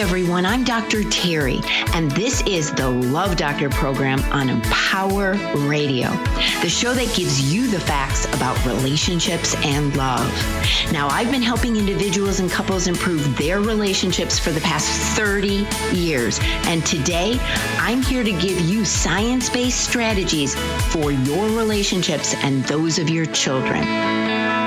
everyone, I'm Dr. Terry, and this is the Love Doctor program on Empower Radio, the show that gives you the facts about relationships and love. Now, I've been helping individuals and couples improve their relationships for the past 30 years, and today I'm here to give you science-based strategies for your relationships and those of your children.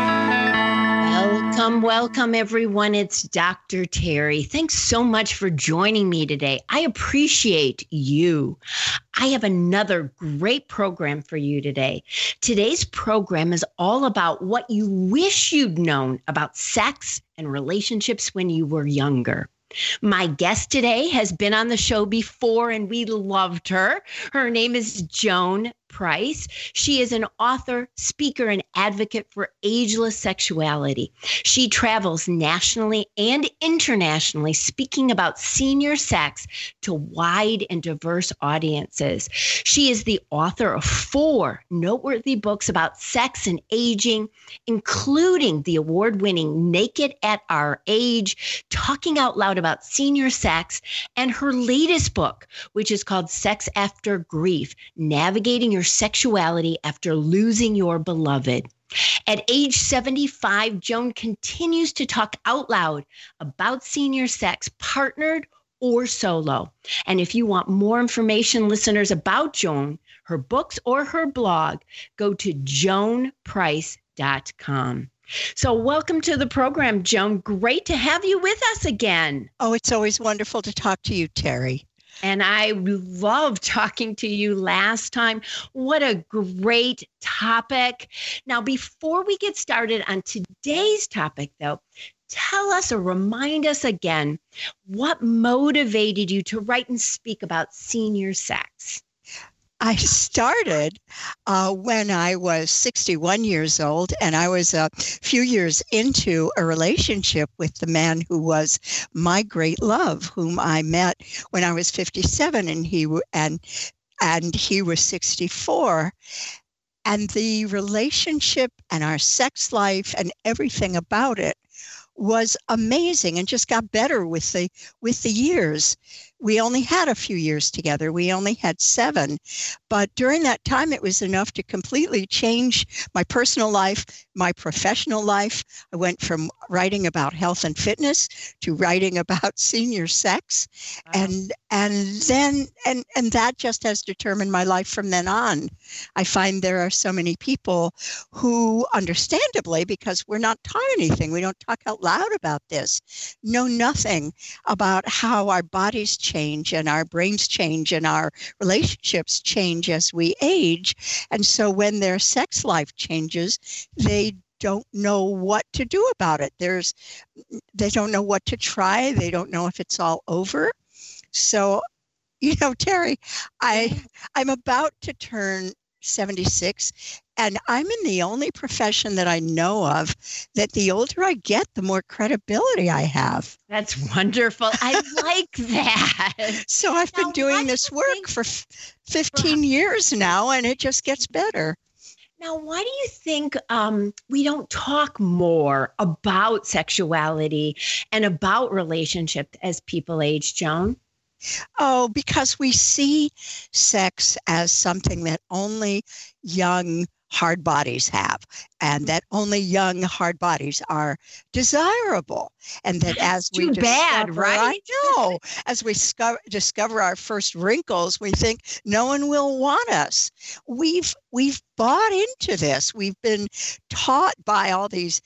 Welcome, everyone. It's Dr. Terry. Thanks so much for joining me today. I appreciate you. I have another great program for you today. Today's program is all about what you wish you'd known about sex and relationships when you were younger. My guest today has been on the show before, and we loved her. Her name is Joan Price. She is an author, speaker, and advocate for ageless sexuality. She travels nationally and internationally speaking about senior sex to wide and diverse audiences. She is the author of 4 noteworthy books about sex and aging, including the award-winning Naked at Our Age, Talking Out Loud About Senior Sex, and her latest book, which is called Sex After Grief, Navigating Your Sexuality After Losing Your Beloved. At age 75, Joan continues to talk out loud about senior sex, partnered or solo. And if you want more information, listeners, about Joan, her books, or her blog, go to joanprice.com. So welcome to the program, Joan. Great to have you with us again. Oh, it's always wonderful to talk to you, Terry. And I loved talking to you last time. What a great topic. Now, before we get started on today's topic, though, tell us or remind us again what motivated you to write and speak about senior sex. I started when I was 61 years old, and I was a few years into a relationship with the man who was my great love, whom I met when I was 57, and he was 64. And the relationship and our sex life and everything about it was amazing and just got better with the years. We only had a few years together. We only had 7. But during that time, it was enough to completely change my personal life, my professional life. I went from writing about health and fitness to writing about senior sex. Wow. And that just has determined my life from then on. I find there are so many people who, understandably, because we're not taught anything, we don't talk out loud about this, know nothing about how our bodies change and our brains change and our relationships change as we age. And so when their sex life changes, they don't know what to do about it. They don't know what to try. They don't know if it's all over. So, Terry, I'm about to turn 76, and I'm in the only profession that I know of that the older I get, the more credibility I have. That's wonderful. I like that. So I've been doing this work for 15 years now, and it just gets better. Now, why do you think we don't talk more about sexuality and about relationships as people age, Joan? Oh, because we see sex as something that only young, hard bodies have, and that only young, hard bodies are desirable. And that as we discover, I know, as we discover our first wrinkles, we think no one will want us. We've bought into this. We've been taught by all these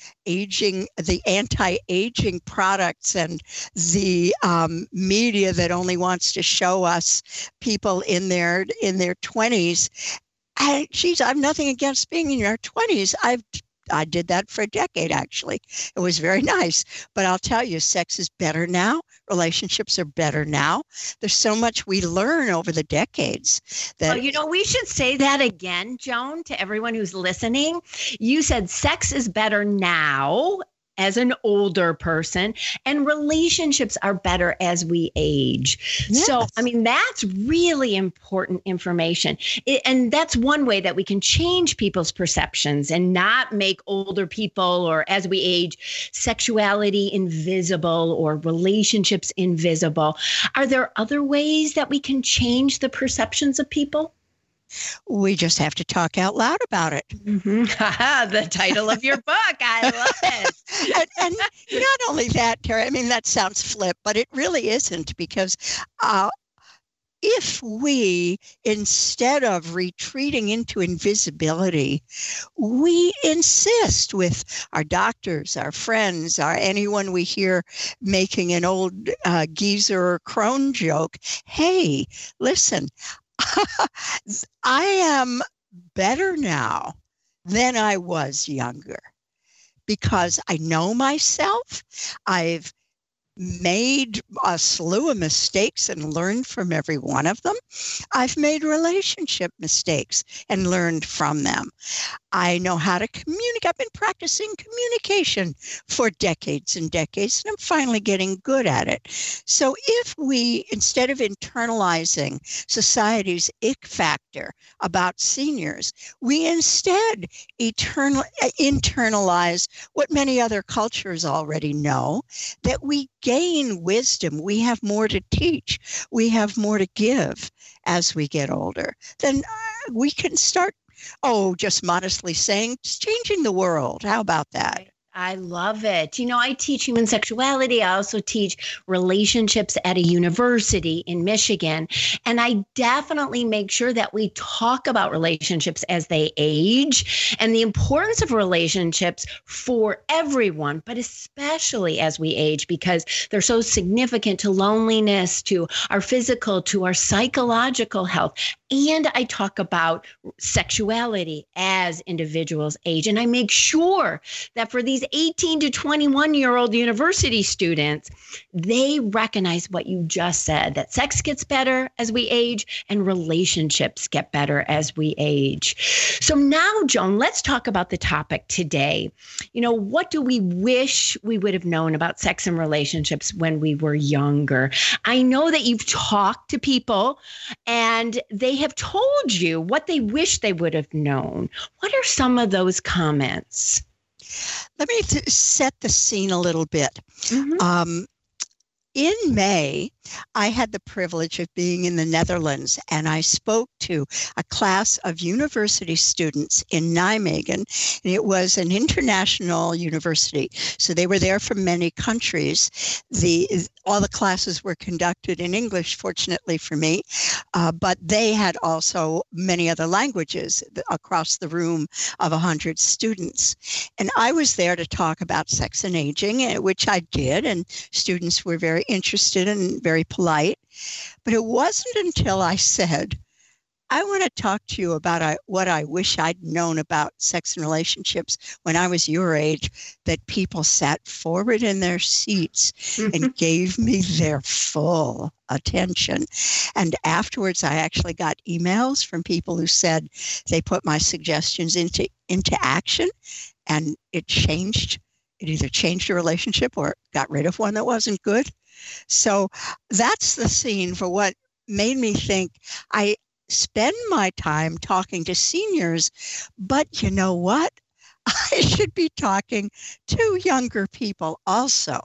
the anti-aging products and the media that only wants to show us people in their 20s. I have nothing against being in your 20s. I did that for a decade, actually. It was very nice. But I'll tell you, sex is better now. Relationships are better now. There's so much we learn over the decades. Well, we should say that again, Joan, to everyone who's listening. You said sex is better now. as an older person, and relationships are better as we age. Yes. So, I mean, that's really important information. And that's one way that we can change people's perceptions and not make older people, or as we age, sexuality invisible or relationships invisible. Are there other ways that we can change the perceptions of people? We just have to talk out loud about it. Mm-hmm. The title of your book. I love it. and not only that, Terry, I mean, that sounds flip, but it really isn't, because if we, instead of retreating into invisibility, we insist with our doctors, our friends, anyone we hear making an old geezer or crone joke, hey, listen, I am better now than I was younger, because I know myself. I've made a slew of mistakes and learned from every one of them. I've made relationship mistakes and learned from them. I know how to communicate. I've been practicing communication for decades and decades, and I'm finally getting good at it. So if we, instead of internalizing society's ick factor about seniors, we instead internalize what many other cultures already know, that we gain wisdom, we have more to teach, we have more to give as we get older, then we can start, just modestly saying, just changing the world. How about that? I love it. You know, I teach human sexuality. I also teach relationships at a university in Michigan. And I definitely make sure that we talk about relationships as they age and the importance of relationships for everyone, but especially as we age, because they're so significant to loneliness, to our physical, to our psychological health. And I talk about sexuality as individuals age. And I make sure that for these 18 to 21-year-old university students, they recognize what you just said, that sex gets better as we age and relationships get better as we age. So now, Joan, let's talk about the topic today. You know, what do we wish we would have known about sex and relationships when we were younger? I know that you've talked to people and they have told you what they wish they would have known. What are some of those comments? Let me set the scene a little bit. Mm-hmm. In May, I had the privilege of being in the Netherlands, and I spoke to a class of university students in Nijmegen. And it was an international university, so they were there from many countries. All the classes were conducted in English, fortunately for me, but they had also many other languages across the room of 100 students. And I was there to talk about sex and aging, which I did, and students were very interested and very polite. But it wasn't until I said, I want to talk to you about what I wish I'd known about sex and relationships when I was your age, that people sat forward in their seats and gave me their full attention. And afterwards, I actually got emails from people who said they put my suggestions into action, and it either changed a relationship or got rid of one that wasn't good. So that's the scene for what made me think I spend my time talking to seniors, but you know what? I should be talking to younger people also.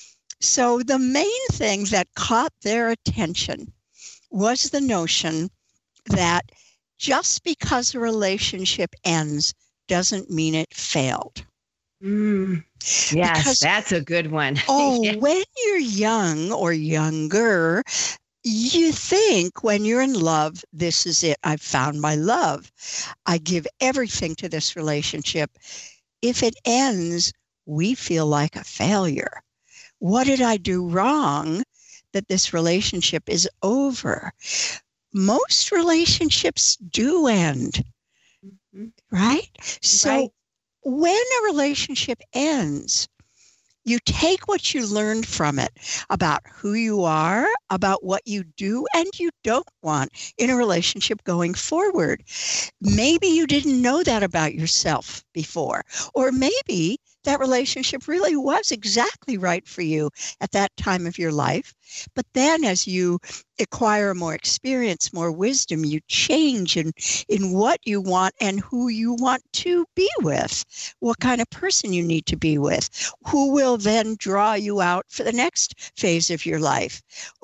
So the main thing that caught their attention was the notion that just because a relationship ends doesn't mean it failed. Yes, because, that's a good one. When you're young or younger, you think when you're in love, this is it. I've found my love. I give everything to this relationship. If it ends, we feel like a failure. What did I do wrong that this relationship is over? Most relationships do end, right? So when a relationship ends, you take what you learned from it about who you are, about what you do and you don't want in a relationship going forward. Maybe you didn't know that about yourself before, or maybe that relationship really was exactly right for you at that time of your life. But then as you acquire more experience, more wisdom, you change in what you want and who you want to be with, what kind of person you need to be with, who will then draw you out for the next phase of your life,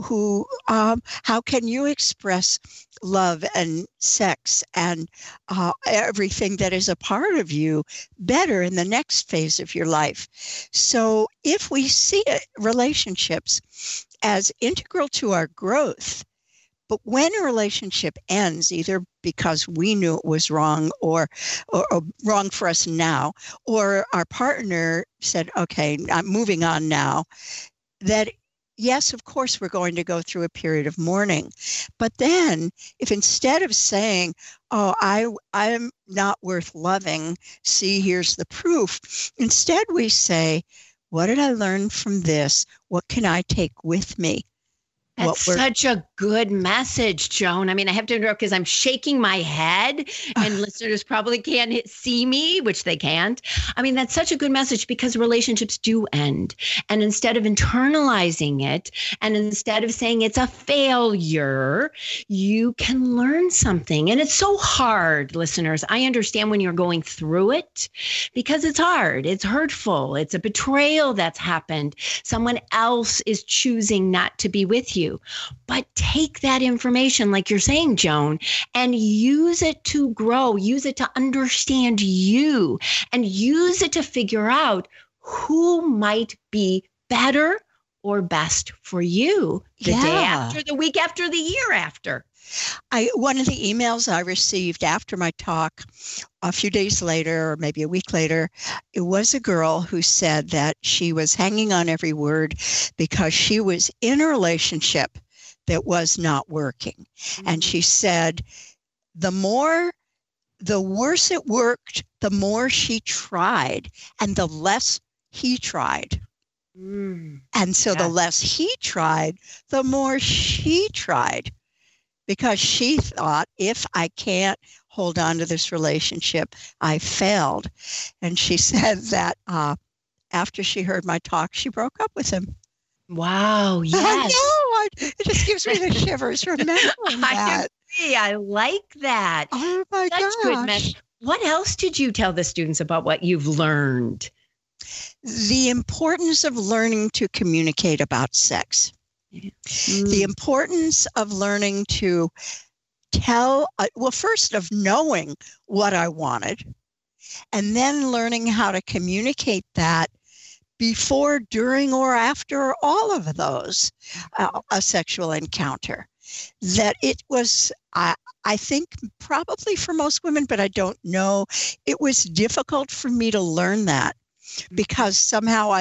how can you express love and sex and everything that is a part of you better in the next phase of your life. So if we see relationships as integral to our growth, but when a relationship ends, either because we knew it was wrong or wrong for us now, or our partner said, okay, I'm moving on now, that yes, of course, we're going to go through a period of mourning. But then if instead of saying, oh, I'm not worth loving, see, here's the proof, instead we say, what did I learn from this? What can I take with me? That's such a good message, Joan. I mean, I have to interrupt because I'm shaking my head and listeners probably can't see me, which they can't. I mean, that's such a good message because relationships do end. And instead of internalizing it and instead of saying it's a failure, you can learn something. And it's so hard, listeners. I understand when you're going through it because it's hard. It's hurtful. It's a betrayal that's happened. Someone else is choosing not to be with you. But take that information, like you're saying, Joan, and use it to grow, use it to understand you, and use it to figure out who might be better or best for you the day after, the week after, the year after. One of the emails I received after my talk, a few days later, or maybe a week later, it was a girl who said that she was hanging on every word because she was in a relationship that was not working. Mm-hmm. And she said, the worse it worked, the more she tried, and the less he tried. And so the less he tried, the more she tried. Because she thought, if I can't hold on to this relationship, I failed. And she said that after she heard my talk, she broke up with him. Wow, yes. I know. It just gives me the shivers remembering that. I like that. Oh, my gosh. Such good message. What else did you tell the students about what you've learned? The importance of learning to communicate about sex. The importance of learning to tell, first of knowing what I wanted, and then learning how to communicate that before, during, or after all of those, a sexual encounter. That it was, I think probably for most women, but I don't know, it was difficult for me to learn that because somehow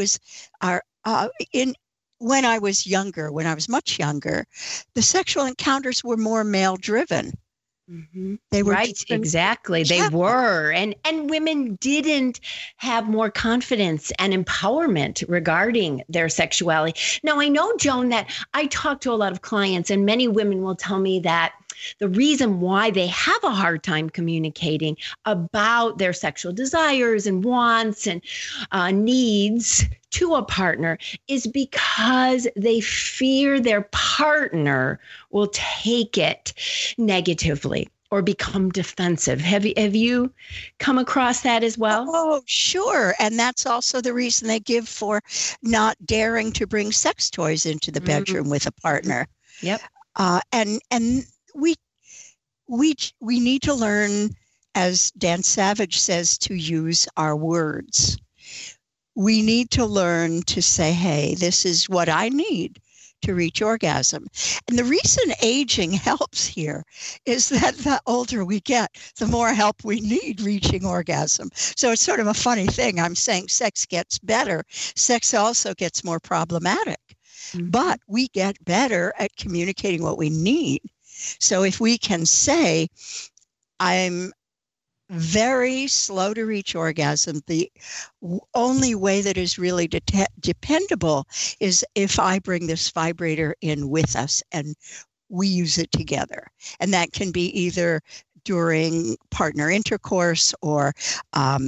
when I was younger, when I was much younger, the sexual encounters were more male driven. Mm-hmm. They were right, exactly. They were. And women didn't have more confidence and empowerment regarding their sexuality. Now, I know, Joan, that I talk to a lot of clients and many women will tell me that the reason why they have a hard time communicating about their sexual desires and wants and needs to a partner is because they fear their partner will take it negatively or become defensive. Have you come across that as well? Oh, sure. And that's also the reason they give for not daring to bring sex toys into the bedroom with a partner. Yep. And we need to learn, as Dan Savage says, to use our words. We need to learn to say, hey, this is what I need to reach orgasm. And the reason aging helps here is that the older we get, the more help we need reaching orgasm. So it's sort of a funny thing. I'm saying sex gets better. Sex also gets more problematic. Mm-hmm. But we get better at communicating what we need. So if we can say, I'm very slow to reach orgasm, the only way that is really dependable is if I bring this vibrator in with us and we use it together. And that can be either during partner intercourse or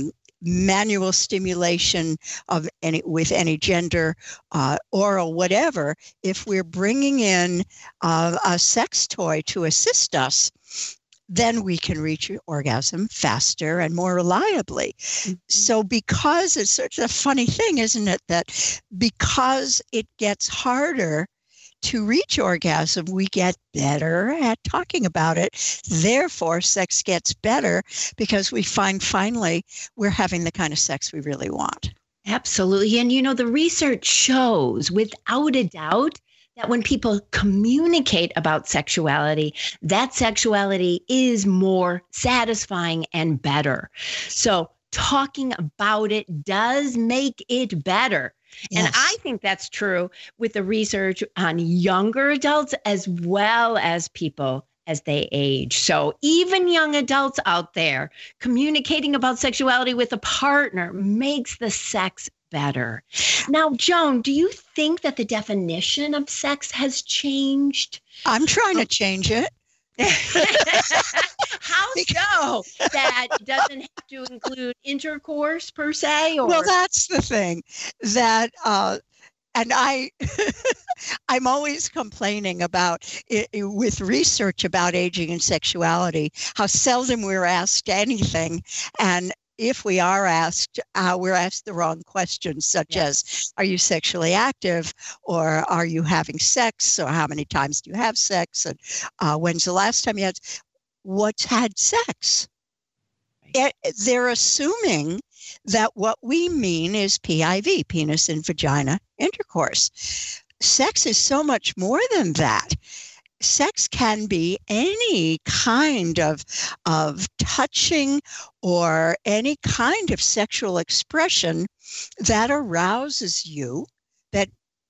manual stimulation of with any gender, oral, whatever, if we're bringing in a sex toy to assist us, then we can reach orgasm faster and more reliably. Mm-hmm. So because it's such a funny thing, isn't it, that because it gets harder to reach orgasm, we get better at talking about it. Therefore, sex gets better because we find finally we're having the kind of sex we really want. Absolutely. And, the research shows without a doubt that when people communicate about sexuality, that sexuality is more satisfying and better. So talking about it does make it better. Yes. And I think that's true with the research on younger adults as well as people as they age. So even young adults out there, communicating about sexuality with a partner makes the sex better. Now, Joan, do you think that the definition of sex has changed? I'm trying to change it. How so? That doesn't have to include intercourse per se? Or? Well, that's the thing that, and I'm always complaining about it, with research about aging and sexuality, how seldom we're asked anything. And if we are asked, we're asked the wrong questions, such as, are you sexually active? Or are you having sex? Or how many times do you have sex? And when's the last time you had? What's had sex? They're assuming that what we mean is PIV, penis and vagina intercourse. Sex is so much more than that. Sex can be any kind of touching or any kind of sexual expression that arouses you, that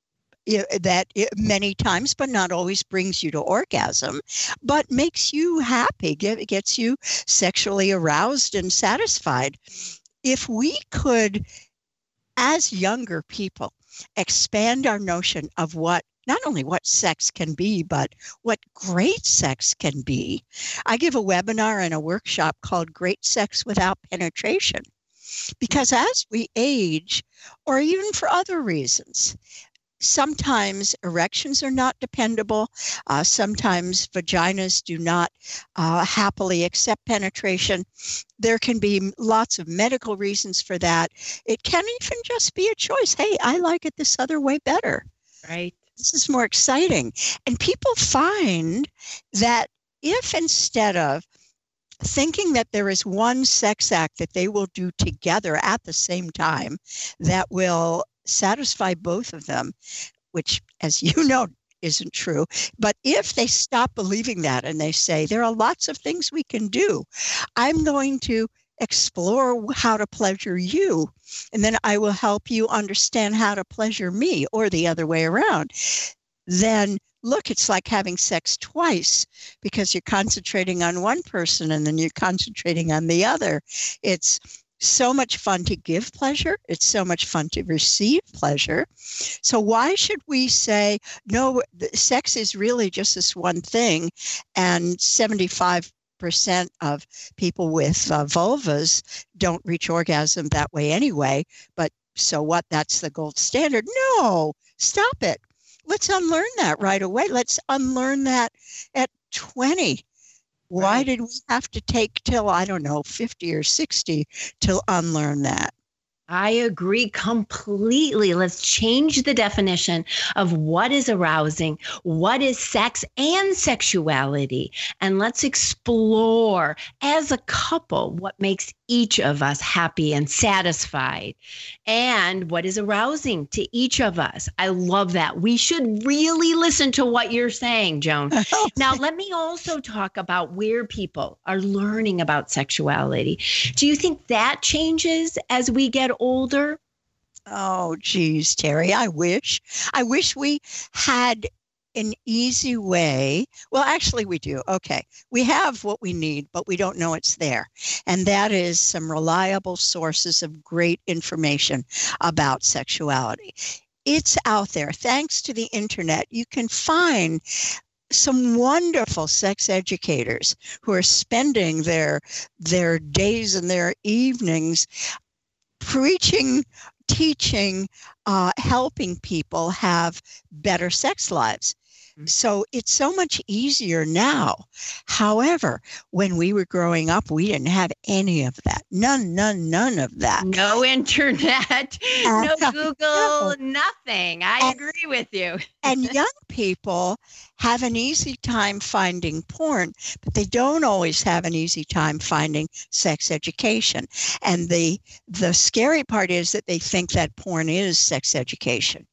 many times, but not always, brings you to orgasm, but makes you happy, gets you sexually aroused and satisfied. If we could, as younger people, expand our notion of not only what sex can be, but what great sex can be. I give a webinar and a workshop called Great Sex Without Penetration, because as we age, or even for other reasons, sometimes erections are not dependable. Sometimes vaginas do not happily accept penetration. There can be lots of medical reasons for that. It can even just be a choice. Hey, I like it this other way better. Right. This is more exciting. And people find that if instead of thinking that there is one sex act that they will do together at the same time that will satisfy both of them, which, as you know, isn't true. But if they stop believing that and they say, there are lots of things we can do, I'm going to explore how to pleasure you, and then I will help you understand how to pleasure me, or the other way around. Then look, it's like having sex twice, because you're concentrating on one person and then you're concentrating on the other. It's so much fun to give pleasure. It's so much fun to receive pleasure. So why should we say, no, sex is really just this one thing, and 75% of people with vulvas don't reach orgasm that way anyway, but so what? That's the gold standard. No, stop it. Let's unlearn that right away. Let's unlearn that at 20. Why did we have to take till, 50 or 60 to unlearn that? I agree completely. Let's change the definition of what is arousing, what is sex and sexuality, and let's explore as a couple what makes each of us happy and satisfied, and what is arousing to each of us. I love that. We should really listen to what you're saying, Joan. Now, let me also talk about where people are learning about sexuality. Do you think that changes as we get older? Oh, geez, Terry, I wish we had an easy way. Well, actually, we do. Okay. We have what we need, but we don't know it's there. And that is some reliable sources of great information about sexuality. It's out there. Thanks to the internet, you can find some wonderful sex educators who are spending their days and their evenings preaching, teaching, helping people have better sex lives. So it's so much easier now. However, when we were growing up, we didn't have any of that. None of that. No internet, no Google, nothing. I agree with you. And young people have an easy time finding porn, but they don't always have an easy time finding sex education. And the scary part is that they think that porn is sex education.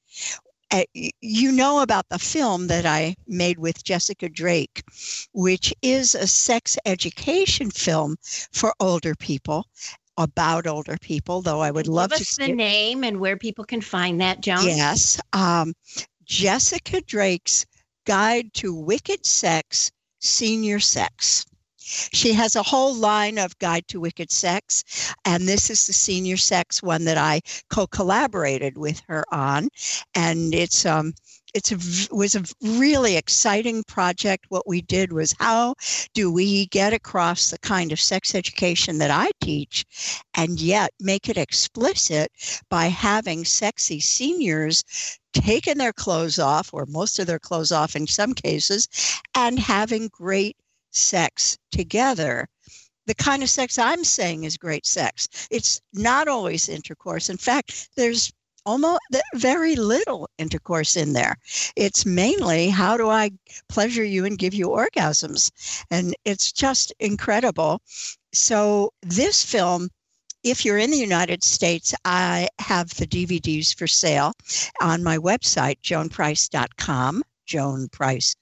You know about the film that I made with Jessica Drake, which is a sex education film for older people, about older people, though I would love to give us the name and where people can find that, Joan. Yes. Jessica Drake's Guide to Wicked Sex, Senior Sex. She has a whole line of Guide to Wicked Sex, and this is the senior sex one that I co-collaborated with her on. And it was a really exciting project. What we did was, how do we get across the kind of sex education that I teach and yet make it explicit by having sexy seniors taking their clothes off, or most of their clothes off in some cases, and having great sex together. The kind of sex I'm saying is great sex. It's not always intercourse. In fact, there's almost very little intercourse in there. It's mainly, how do I pleasure you and give you orgasms? And it's just incredible. So this film, if you're in the United States, I have the DVDs for sale on my website, joanprice.com, joanprice.com.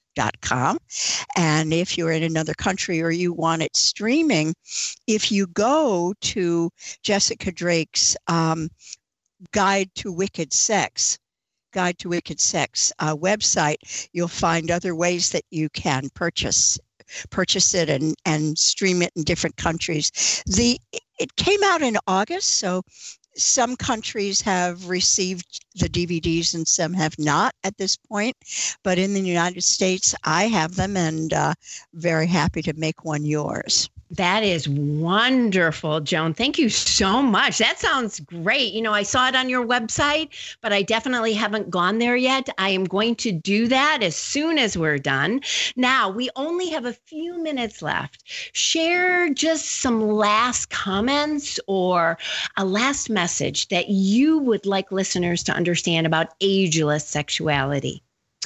And if you're in another country or you want it streaming, if you go to Jessica Drake's Guide to Wicked Sex website, you'll find other ways that you can purchase it and stream it in different countries. It came out in August, so some countries have received the DVDs and some have not at this point. But in the United States, I have them, and very happy to make one yours. That is wonderful, Joan. Thank you so much. That sounds great. You know, I saw it on your website, but I definitely haven't gone there yet. I am going to do that as soon as we're done. Now, we only have a few minutes left. Share just some last comments or a last message that you would like listeners to understand about ageless sexuality.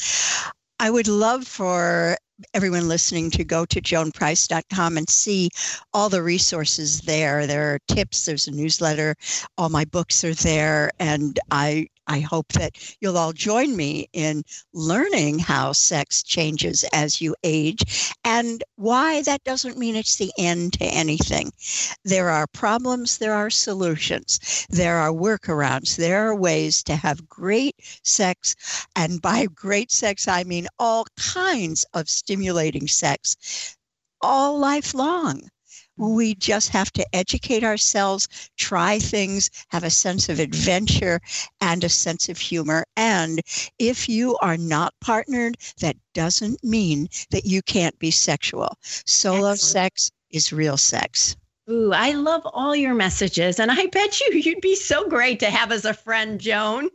I would love for everyone listening to go to joanprice.com and see all the resources there. There are tips, there's a newsletter, all my books are there, and I hope that you'll all join me in learning how sex changes as you age and why that doesn't mean it's the end to anything. There are problems, there are solutions, there are workarounds, there are ways to have great sex. And by great sex, I mean all kinds of stimulating sex all life long. We just have to educate ourselves, try things, have a sense of adventure and a sense of humor. And if you are not partnered, that doesn't mean that you can't be sexual. Solo sex is real sex. Ooh, I love all your messages, and I bet you'd be so great to have as a friend, Joan.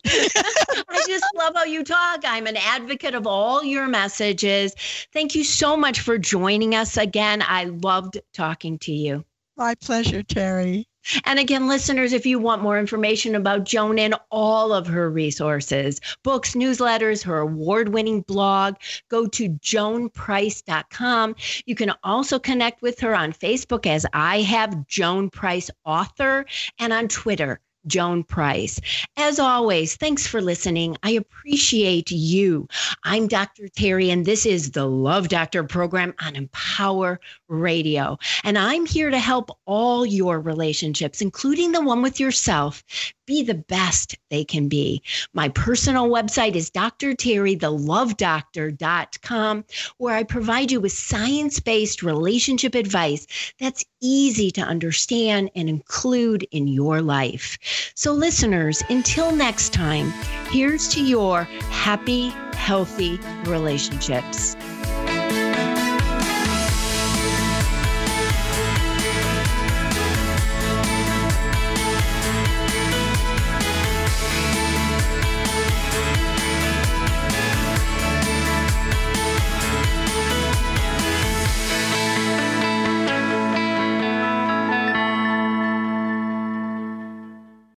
I just love how you talk. I'm an advocate of all your messages. Thank you so much for joining us again. I loved talking to you. My pleasure, Terry. And again, listeners, if you want more information about Joan and all of her resources, books, newsletters, her award-winning blog, go to joanprice.com. You can also connect with her on Facebook, as I have, Joan Price Author, and on Twitter, Joan Price. As always, thanks for listening. I appreciate you. I'm Dr. Terry, and this is the Love Doctor program on Empower Radio. And I'm here to help all your relationships, including the one with yourself, be the best they can be. My personal website is drterrythelovedoctor.com, where I provide you with science-based relationship advice that's easy to understand and include in your life. So listeners, until next time, here's to your happy, healthy relationships.